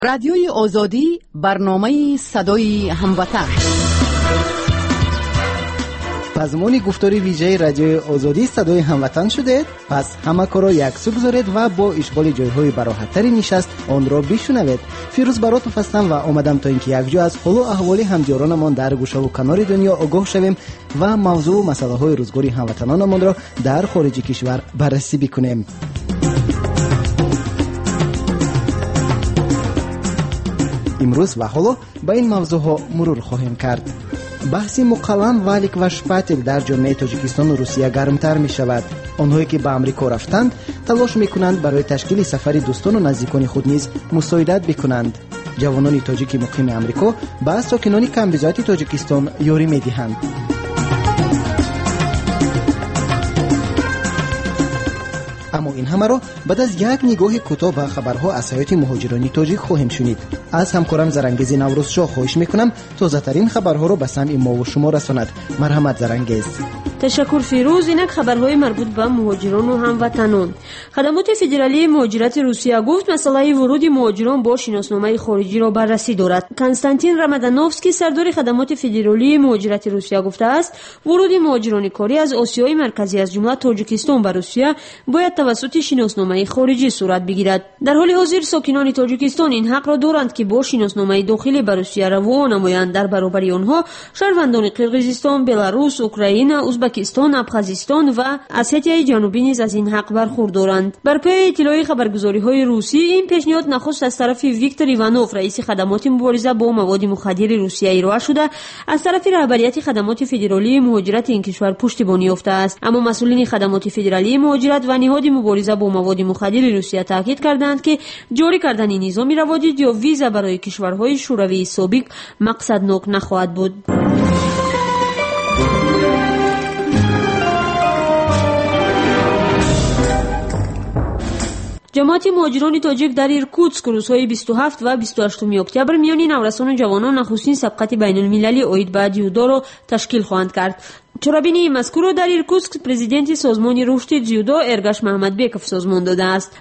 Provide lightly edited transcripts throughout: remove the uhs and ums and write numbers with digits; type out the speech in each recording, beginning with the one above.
رادیوی آزادی برنامه صدای هموطن. مضمون گفتاری ویژه رادیوی آزادی صدای هموطن شده. پس همه کارو یکسو گذارید و با اشغال جایهای براحت‌تری نشست آن را بشنوید. فیروز براتون هستم و آمدم تا اینکه یک جا از حال و احوال همجارانمان در گوشه و کنار دنیا آگاه شویم و موضوع و مسائل روزگاری هموطنانمان را در خارج کشور بررسی بکنیم. امروز و حالا با این موضوع ها مرور خواهیم کرد. بحث مقلم و لیک و شپاتل در جامعه تاجیکستان و روسیه گرمتر می شود. آنهایی که به امریکا رفتند تلاش می کنند برای تشکیل سفر دوستان و نزدیکان خود نیز مساعدت بکنند. جوانان تاجیک مقیم امریکا به ساکنان کمبزایت تاجیکستان یاری می دهند. اما این همه را بعد از یک نگاه کوتاه به خبرها از حیات مهاجرانی تاجیک خواهیم شنید. از همکارم زرنگیز نوروزشاه خواهش میکنم تازه ترین خبرها را به سمع ما و شما رساند. مرحمت زرنگیز. تشکر فیروز. اینک خبرهای مربوط به مهاجران و هموطنان. خدمات فدرالی مهاجرت روسیه گفت مسئله ورود مهاجران با شناسنامه خارجی را بررسی دارد. کنستانتین رامادانوفسکی سردار خدمات فدرالی مهاجرت روسیه گفته است ورود مهاجران کاری از آسیای مرکزی از جمله تاجیکستان به روسیه باید توسط شناسنامه خارجی صورت بگیرد. در حال حاضر ساکنان تاجیکستان این حق را دارند که با شناسنامه داخلی به روسیه روانه نمایند. در برابر آنها شهروندان قرقیزستان، بلاروس، اوکراین، ازبکستان، ابخازستان و اسیای جنوبی نیز از این حق برخوردارند. بر پای اطلاع خبرگزاری‌های روسی این پیشنهاد نخست از طرف ویکتور ایوانوف رئیس خدمات مبارزه با مواد مخدر روسیه ارائه شده، از طرف رهبریت خدمات فدرالی مهاجرت این کشور پشتیبانی یافته است. اما مسئولین خدمات فدرالی مهاجرت و نهاد مبارزه با مواد مخدر روسیه تاکید کردند که جاری کردن نظام روادید یا ویزا برای کشورهای شوروی سابق مقصدناک نخواهد بود. جماعت مهاجران تاجیک در ایرکوتسک روزهای 27 و 28 اکتبر میان نورسان و جوانان نخستین سبقت بین المللی اید به جیودو را تشکیل خواهند کرد. چرابینی مذکور را در ایرکوتسک پرزیدنت سازمان رشد جیودو ارگش محمدبیکوف سازمان داده است.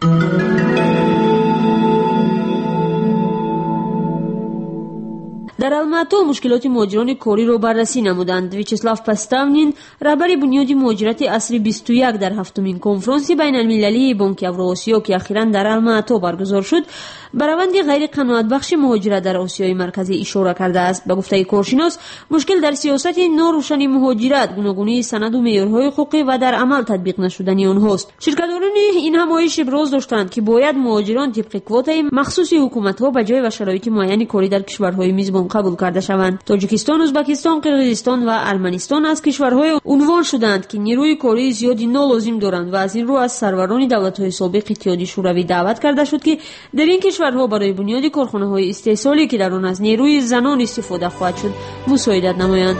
در الماتا مشکلات مهاجران کاری را بررسی نمودند. ویچسلاو پاستاونین رهبر بنیاد مهاجرت عصر 21 در هفتمین کنفرانس بین المللی بانک اوراسیا که اخیراً در الماتا برگزار شد به روند غیر قناعت بخش مهاجرت در آسیای مرکزی اشاره کرده است. به گفته کارشناس مشکل در سیاست ناروشن مهاجرت، گوناگونی سند و معیارهای حقوقی و در عمل تطبیق نشدن آنهاست. شرکت‌داران این همایش ابراز داشتند که باید مهاجران طبق کوتای مخصوص حکومت‌ها به جای و شرایط معین کاری در کشورهای میزبان قبول کرده شوند. تاجیکستان، ازبکستان، قرقیزستان و ارمنستان از کشورهای عنوان شدند که نیروی کاری زیادی نالازم دارند و از این رو از سروران دولت‌های سابق اتحادیه شوروی دعوت کرده شد که در این کشورها برای بنیاد کارخانه‌های استحصالی که در آن از نیروی زنان استفاده خواهد شد مساعدت نمایند.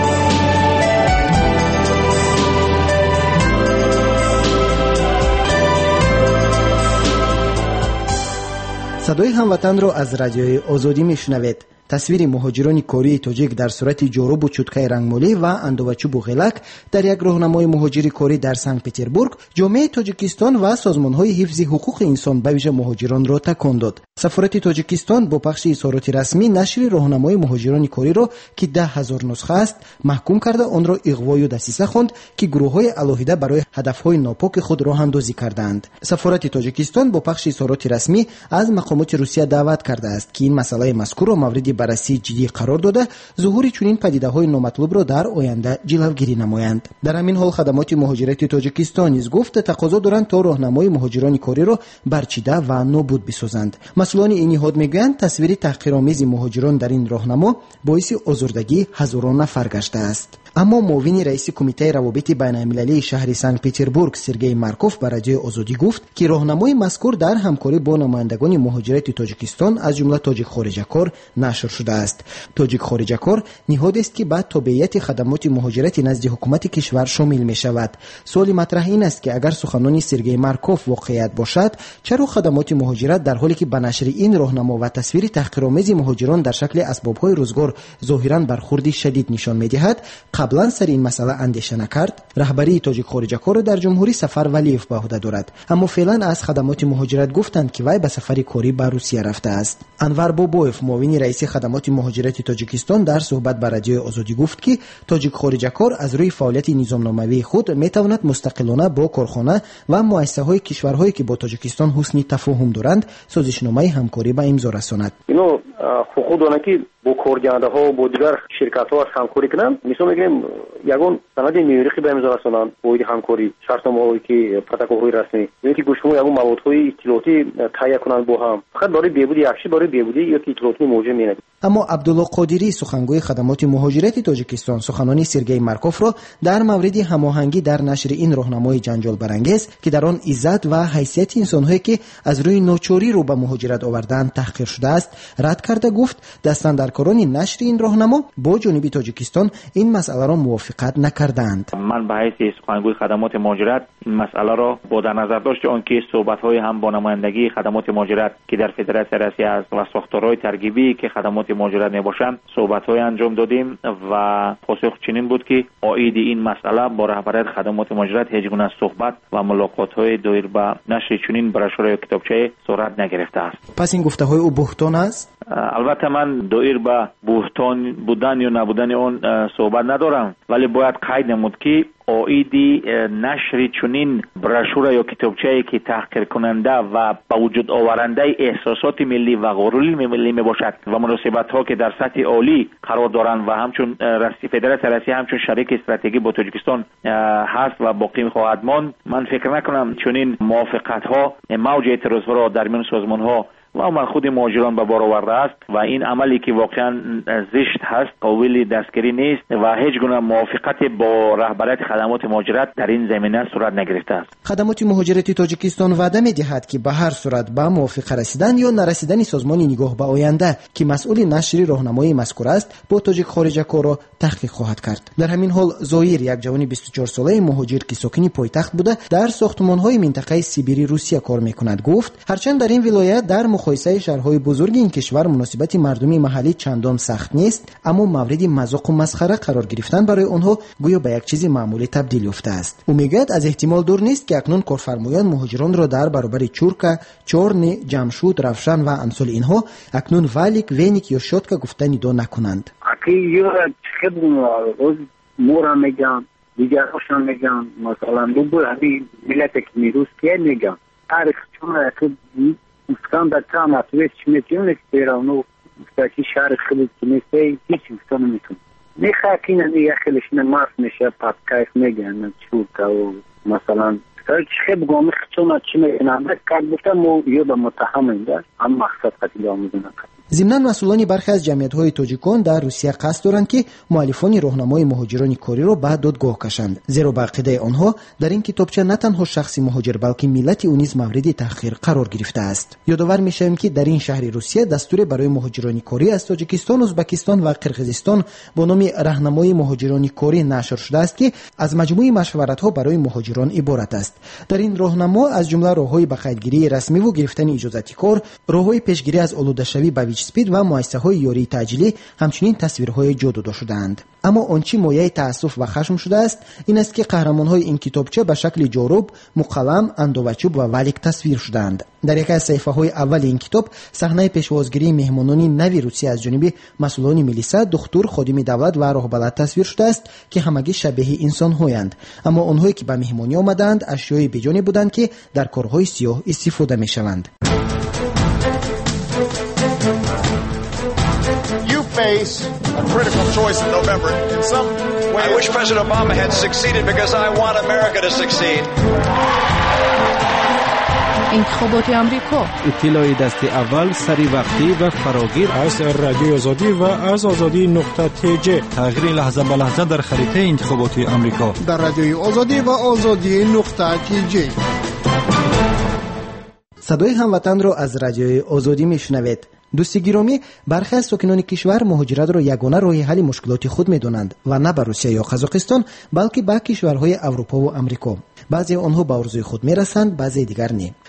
صدای هموطن را از رادیوی آزادی میشنوید. تصویر مهاجران کاری تاجیک در صورت جارو و چوتکای رنگمالی و اندوچوب و غلک در یک راهنمای مهاجری کاری در سنت پترزبورگ جامعه تاجیکستان و سازمان‌های حفظ حقوق انسان به ویژه مهاجران را تکان داد. سفارت تاجیکستان با پخش اظهارات رسمی نشر راهنمای مهاجران کاری را که 10,000 نسخه است محکوم کرده آن را اغوا و دسیسه خواند که گروه‌های علاهیده برای هدف‌های ناپاک خود راه اندازی کردند. سفارت تاجیکستان با پخش اظهارات رسمی از مقامات روسیه دعوت کرده است که این مسئله مذکور را مورد بررسی جدی قرار داده ظهور چنین پدیده‌های نامطلوب را در آینده جلوگیری نمایند. در همین حال خدمات مهاجرت تاجیکستان نیز گفت تقاضا دارند تا راهنمای مهاجران کاری را برچیده و نابود بسازند. مسئولان این نهاد میگویند تصویر تحقیرآمیز مهاجران در این راهنما باعث آزردگی هزاران نفر گشته است. اما معاون رئیس کمیته روابط بین المللی شهر سنت پترزبورگ سرگئی مارکوف به رادیوی آزادی گفت که راهنمای مذکور در همکاری با نمایندگان مهاجرت تاجیکستان از جمله تاجیک خارجه کار نشر شده است. تاجیک خارجه کار نهادی است که بعد تابعیت خدمات مهاجرت نزد حکومت کشور شامل می شود. سوال مطرح این است که اگر سخنان سرگئی مارکوف واقعیت باشد چرا خدمات مهاجرت در حالی که به نشر این راهنما و تصویر تحقیرآمیز مهاجران در شکل اسباب‌های روزگار ظاهراً برخوردی شدید نشان می‌دهد قبلا سر این مسئله اندیشه نکرد؟ رهبری تاجیک خارجه کار در جمهوری سفر ولیف به عهده دارد، اما فعلا از خدمات مهاجرت گفتند که وی به سفر کاری به روسیه رفته است. انور بابویف معاون رئیس خدمات مهاجرت تاجیکستان در صحبت با رادیوی آزادی گفت که تاجیک خارجه کار از روی فعالیت نظامناموی خود میتواند مستقلانه با کارخانه و مؤسسه‌های کشورهایی که با تاجیکستان حسن تفاهم دارند سازشنامه همکاری به امضا رساند. اینو حقوق دارن که با کارگرها و با دیگر شرکت‌ها همکاری کنند. مثلا میگیم یگان سند میوریخی به امضا رسانند با همکاری شرطنامه‌هایی که پروتکل‌های رسمی یعنی که گوشمو یگان موادهای اطلاعاتی تهیه کنند با هم. فقط برای بهبودی یکشی برای بهبودی یا اطلاعاتی موجه می‌نه. اما عبدالله قادری سخنگوی خدمات مهاجرت تاجیکستان سخنان سرگئی مارکوف را در مورد هماهنگی در نشر این راهنمای جنجال برانگیز که در آن عزت و حیثیت انسان‌هایی که از روی ناچاری رو به مهاجرت آوردند تحقیر شده است رد کرده گفت دستاندرکاران نشر این راهنما با جانب تاجیکستان این مسئله را موافقت نکردند. من به حیث سخنگوی خدمات مهاجرت این مسئله را با در نظر داشت آنکه صحبت‌های هم با نمایندگی خدمات مهاجرت که در فدراسیون روسیه است و ساختارهای ترغیبی که خدمات مهاجرت میباشند صحبت‌های انجام دادیم و پاسخ چنین بود که عاید این مسئله با رهبریت خدمات مهاجرت هیچ گونه صحبت و ملاقات‌های دایر به نشر چنین براشور یا کتابچه صورت نگرفته است. پس این گفته‌های او بهتان است؟ البته من دایر به بهتان بودن یا نبودن آن صحبت ندارم، ولی باید قید نمود که عایدی نشر چنین براشور یا کتابچه‌ای که تحقیر کننده و به وجود آورنده احساسات ملی و غرور ملی میباشد و مناسبت‌ها که در سطح عالی قرار دارند و همچون فدراسیون روسیه همچون شریک استراتژیکی با تاجیکستان هست و باقی خواهد ماند، من فکر نکنم چنین موافقت‌ها موج اعتراض را در میان سازمان‌ها و عمل خود مهاجران به بار آورده است و این عملی که واقعا زشت هست قابل دستگیری نیست و هیچ گونه موافقت با رهبریت خدمات مهاجرت در این زمینه صورت نگرفته است. خدمات مهاجرت تاجیکستان وعده می‌دهد که به هر صورت به موافقه رسیدن یا نرسیدن سازمان نگاه به آینده که مسئول نشر راهنمای مذکور است با تاجیک خارجه کار را تحقیق خواهد کرد. در همین حال زایر یک جوان 24 ساله مهاجر که ساکن پایتخت بوده در ساختمان‌های منطقه سیبری روسیه کار می‌کند گفت هرچند در این ولایت در مقایسه شهرهای بزرگ این کشور مناسبت مردمی محلی چندان سخت نیست، اما مورد مذاق و مسخره قرار گرفتن برای آنها گویا به یک چیز معمولی تبدیل یافته است. او میگوید از احتمال دور نیست که اکنون کارفرمایان مهاجران را در برابر چورکا، چورنی، جمشود، روشن و امثال اینها اکنون والیک، وینیک یا شاتکا گفتن ندا نکنند. مورا میگن دیگرشان میگن مثلا دو همین ملت که روسیه میگن تاریخ چون Ускam da tamo već međutim eksperimentu taki şarkı kılıçnese hiç istemedim. Ne hakine ne yaklaşına maf meşe patkayf megan çuka o mesela çıkıp gomik çona çime inanmak kadar mı yoda mutahamında ama maksat katılamızına. ضمناً مسئولان برخی از جمعیت‌های تاجیکان در روسیه قصد دارند که مؤلفان راهنمای مهاجران کاری را به دادگاه کشند، زیرا به عقیده آنها در این کتابچه نه تنها شخص مهاجر بلکه ملت او نیز مورد تحقیر قرار گرفته است. یادآور می‌شویم که در این شهر روسیه دستور برای مهاجران کاری از تاجیکستان، ازبکستان و قرقیزستان با نام راهنمای مهاجران کاری نشر شده است که از مجموعه مشورت‌ها برای مهاجران عبارت است. در این راهنما از جمله راه‌های به قیدگیری رسمی و گرفتن اجازه کار، راه‌های پیشگیری از آلوده‌شوی به سپید و مؤسسه‌های یاری تعجیلی همچنین تصویرهای جادو شده‌اند. اما آنچه مایه تأسف و خشم شده است این است که قهرمان‌های این کتابچه به شکل جاروب، مقلم، اندوچوب و ولیک تصویر شده‌اند. در یک از صفحه‌های اول این کتاب صحنه پیشوازگیری مهمانان نوی روسیه از جانب مسئولان ملیسا، دکتر، خادم دولت و راهبلد تصویر شده است که همگی شبیه انسان‌هایند، اما آنهایی که به مهمانی آمدند اشیای بیجانی بودند که در کارهای سیاه استفاده می‌شوند. Face a critical choice in November. In some way, I wish President Obama had succeeded because I want America to succeed. انتخابات آمریکا اطلاع دست اول سری وقتی و فراگیر از رادیوی آزادی و از آزادی نقطه تیجه تغییر لحظه به لحظه در خریطه انتخابات آمریکا در رادیوی آزادی و آزادی نقطه تیجه. صدای هموطن را از رادیوی آزادی میشنوید. دوستی گرامی، برخی از ساکنان کشور مهاجرت را یگانه راه حل مشکلات خود می‌دانند و نه به روسیه یا قزاقستان بلکه به کشورهای اروپا و آمریکا. بعضی آنها به آرزوی خود میرسند، بعضی دیگر نه.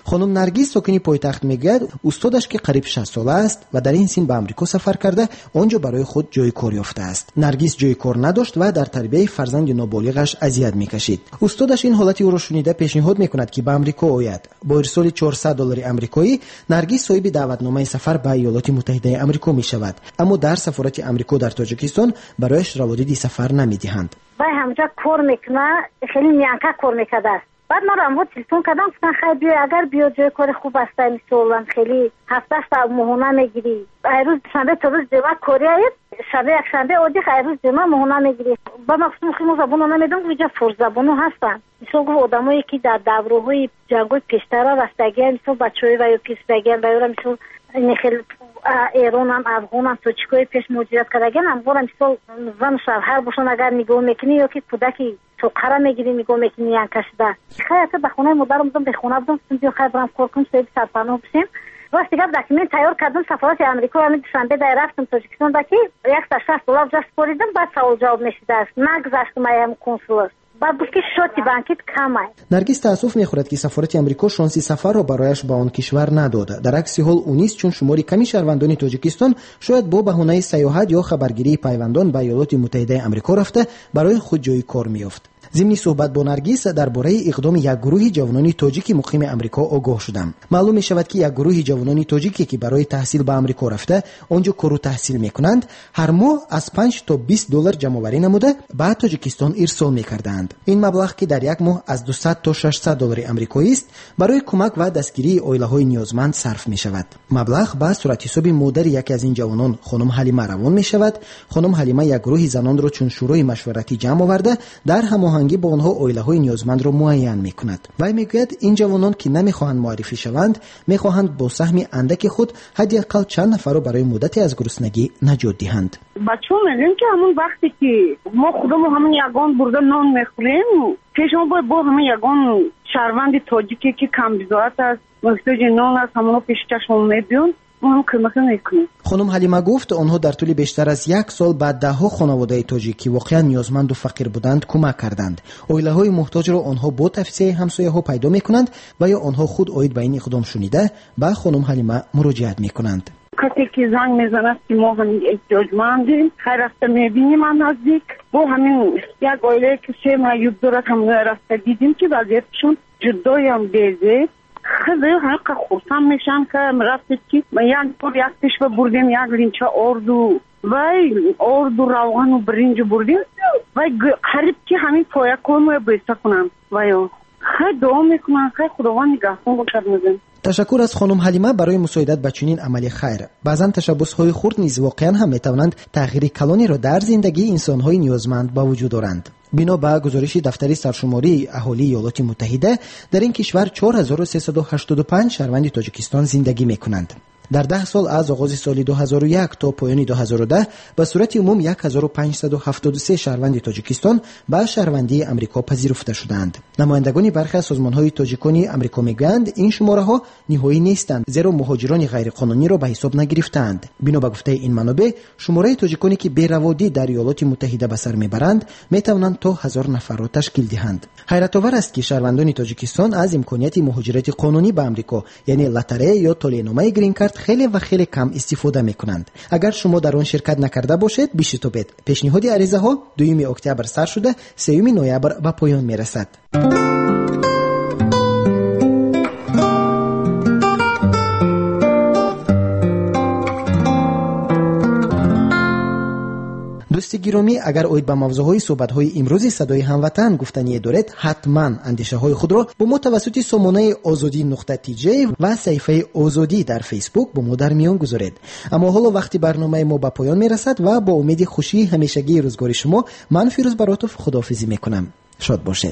خانم نرگس ساکن پایتخت میگوید استادش که قریب 60 ساله است و در این سن به آمریکا سفر کرده آنجا برای خود جای کار یافته است. نرگس جای کار نداشت و در تربیت فرزند نابالغش اذیت میکشید. استادش این حالتی او را شنیده پیشنهاد میکند که به آمریکا آید. با ارسال $400 آمریکایی نرگس صاحب دعوتنامه سفر به ایالات متحده آمریکا میشود، اما در سفارت آمریکا در تاجیکستان برایش روادید سفر نمیدهند. وای همونجا کار میکنه، خیلی میانکه کار میکرده است. بعد ما رو تلفن کردم گفتن خیلی بیا، اگر بیا جای کار خوب است مثلا خیلی هفته تا مهونه میگیری، روز شنبه تا روز جمعه کاری است، شنبه یک شنبه عادی روز جمعه مهونه میگیری. بعد ما گفتم خیلی زبون نمیدونم اینجا فرزبونو هستن، مثلا آدمایی که در دوره‌های جنگ‌های پیشتر رفتگی، مثلا بچه‌های و یا پیشتگی و یا مثلا خیلی ایران هم افغان هم توچکای پیش مهاجرت کردگان هم برام مثلا زن شوهر باشن اگر نگاه میکنی یا که کودکی سوقره میگیری نگاه میکنی یان کشیده خیلی به خونه مادرم بودم به خونه بودم بیا خیلی برام کار کنم سه سرپناه بشیم. وقتی دیگه داکیومنت تیار کردم سفارت آمریکا همین شنبه در رفتم تاجیکستان داکی $160 جاست پوریدم بعد سوال جواب نشیده است نگذاشتم ایم کنسول بعد که شوتی بانکیت کمه. نرگس تاسف میخورد که سفارت آمریکا شانسی سفر را برایش به آن کشور نداد. در عکس حال او نیز چون شماری کمی شهروندان تاجیکستان شاید با بهانه سیاحت یا خبرگیری پیوندان به ایالات متحده آمریکا رفته برای خود جای کار میافت. ضمن صحبت با نرگس درباره اقدام یک گروه جوانان تاجیک مقیم آمریکا آگاه شدم. معلوم می شود که یک گروه جوانان تاجیکی که برای تحصیل به آمریکا رفته آنجا کار و تحصیل میکنند هر ماه از 5 تا $20 جمع‌آوری نموده به تاجیکستان ارسال میکردند. این مبلغ که در یک ماه از $200 تا $600 آمریکایی است برای کمک و دستگیری عائله‌های نیازمند صرف می شود. مبلغ به صورت حساب مادر یکی از این جوانان خانم حلیمه روان می شود. خانم حلیمه یک گروه زنان را چون شورای مشورتی جمع آورده در هماهنگی با آنها عائله‌های نیازمند را معین می‌کند. وی میگوید این جوانان که نمی‌خواهند معرفی شوند می‌خواهند با سهم اندک خود حداقل چند نفر را برای مدتی از گرسنگی نجات دهند. بچه‌ها میگن که همون وقتی که ما خودمون همون یگان برده نان می‌خوریم پیش ما با همون یگان شهروند تاجیکی که کم بزارت است محتاج نان است همون پیش چشم می‌بینیم خانم حلیمه گفت آنها در طول بیشتر از 1 سال بعد ده‌ها خانواده تاجیکی واقعا نیازمند و فقیر بودند کمک کردند. عائله‌های محتاج را آنها با توصیه همسایه‌ها پیدا می‌کنند و یا آنها خود عاید به این اقدام شنیده به خانم حلیمه مراجعت می‌کنند. کسی که زنگ میزند که ما همین احتیاجمندیم خیر رفته میبینیم من نزدیک با همین یک عائله که 3 معیوب دارد همون رفته دیدیم که وضعیتشون جدایی هم دیده خیلی حقا خورسم میشن که رفتید که یک بار یک پیشوا بردیم یک لینچه اردو روغن و برنج بردیم و قریب که همین پایه کنم بیسته کنم و خیلی دعا میکنم خیلی خداوند نگهبان باشد میزن. تشکر از خانم حلیمه برای مساعدت به چنین عمل خیر. بعضا تشبس‌های خرد نیز واقعا هم میتوانند تغییر کلانی را در زندگی انسان‌های نیازمند به وجود آورند. بنا به گزارش دفتر سرشماری اهالی ایالات متحده در این کشور 4385 شهروند تاجیکستان زندگی میکنند. در 10 سال از آغاز سال 2001 تا پایان 2010 به صورت عموم 1573 شهروند تاجیکستان به شهروندی آمریکا پذیرفته شدند. نمایندگان برخی از سازمان‌های تاجیکانی آمریکا میگویند این شماره‌ها نهایی نیستند زیرا مهاجران غیرقانونی را به حساب نگرفتند. بنا به گفته این منابع شماره تاجیکانی که بی‌روادی در ایالات متحده به سر میبرند میتوانند تا 1000 نفر را تشکیل دهند. حیرت آور است که شهروندان تاجیکستان از امکانیت مهاجرت قانونی به آمریکا یعنی لاتاری یا طلایه‌نامه گرین کارت خیلی و خیلی کم استفاده میکنند. اگر شما در آن شرکت نکرده باشید بی‌شتابید. پیشنهاد عریضه ها 2 اکتبر سر شده 3 نوامبر به پایان میرسد. دوست گرامی اگر اوید به موضوعهای صحبت‌های امروزی صدای هموطن گفتنی دارید حتما اندیشه‌های خود را با ما توسط سامانه azadi.tj و صفحه آزادی در فیسبوک با ما در میان گذارید. اما حالا وقتی برنامه ما به پایان میرسد و با امید خوشی همیشگی روزگار شما من فیروز براتوف خداحافظی میکنم. شاد باشید.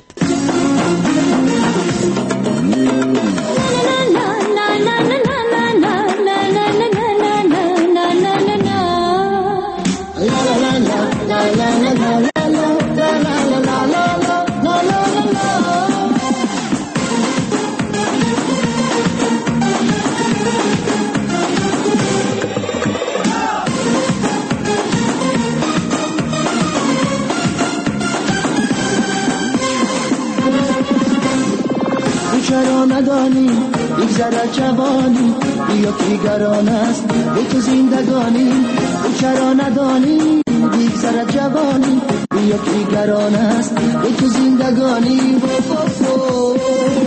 بگذرد جوانی بیا که گران است به تو زندگانی تو چرا ندانی بگذرد جوانی بیا که گران است به تو زندگانی